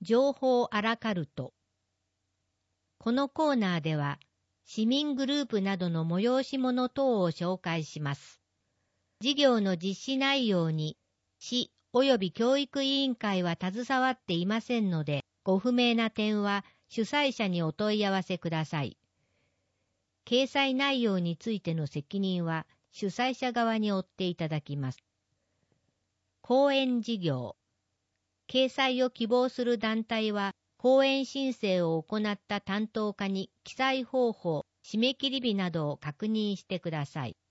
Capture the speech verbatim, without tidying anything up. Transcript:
情報アラカルト。このコーナーでは、市民グループなどの催し物等を紹介します。事業の実施内容に、市及び教育委員会は携わっていませんので、ご不明な点は主催者にお問い合わせください。掲載内容についての責任は主催者側に負っていただきます。講演事業。掲載を希望する団体は、講演申請を行った担当課に記載方法、締め切り日などを確認してください。